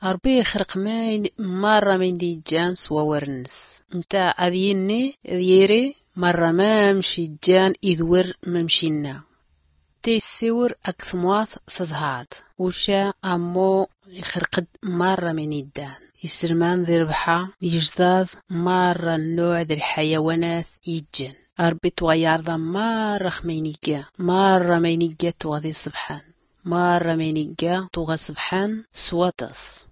ربي يخرق مرة من دي جان سوا ورنس متى أذيني ذيري مرة ما مشي جان إذور ممشينا تيسور أكثمواث تظهات وشا أمو يخرقد مرة من الدان يسرمان ذي ربحة يجذاذ مرة النوع ذي الحيوانات يجن ربي تغير ذا مرة خمينيكا مرة مينيكا تغذي صبحان مرة مينيكا تغى صبحان سواتس